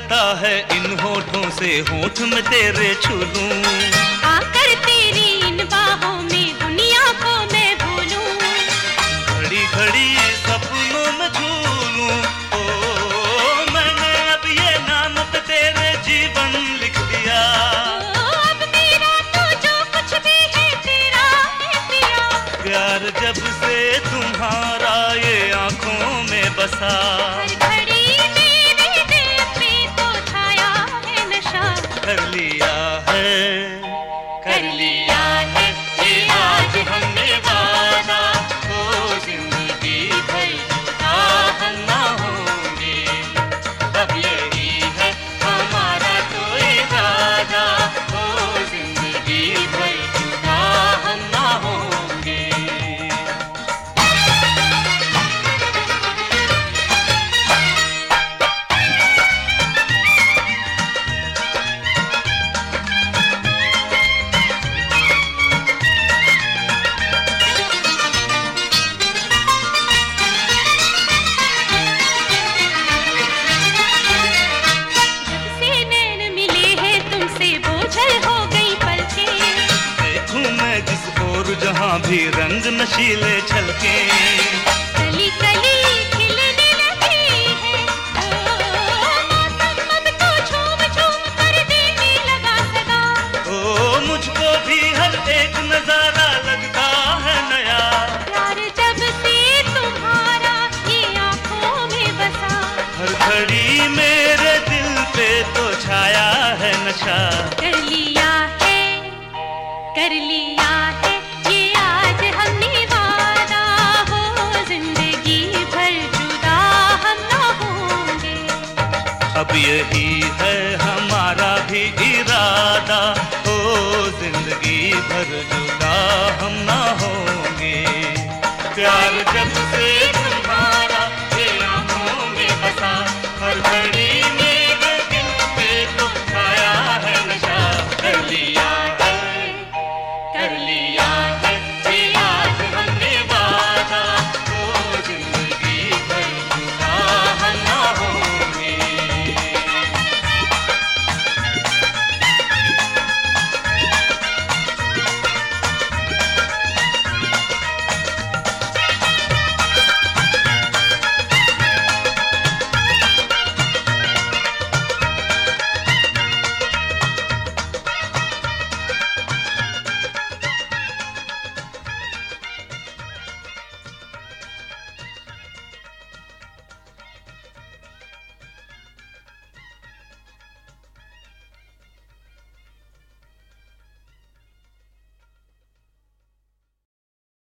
करता है इन होठों से होठ में तेरे छू लूं। आकर तेरी इन बाहों में दुनिया को मैं भूलूं। घड़ी घड़ी सपनों में झूलूं। ओ मैंने अब ये नाम पे तेरे जीवन लिख दिया। अब मेरा तो जो कुछ भी है तेरा है पिया। प्यार जब से तुम्हारा ये आंखों में बसा, हर घड़ी मेरे दिल पे तो छाया है नशा। कर लिया है, कर लिया है ये आज हमने वादा, ओ जिंदगी भर जुदा हम ना होंगे। अब यही है हमारा तो इरादा, ओ जिंदगी भर जुदा हम ना होंगे। जहाँ भी रंग नशीले छलके, कली कली खिलने लगी है। मौसम अब तो झूम झूम कर देने लगा सदा। ओ मुझको भी हर एक नजारा लगता है नया। प्यार जब से तुम्हारा ये आंखों में बसा, हर घड़ी मेरे दिल पे तो छाया है नशा। कर लिया है, कर लिया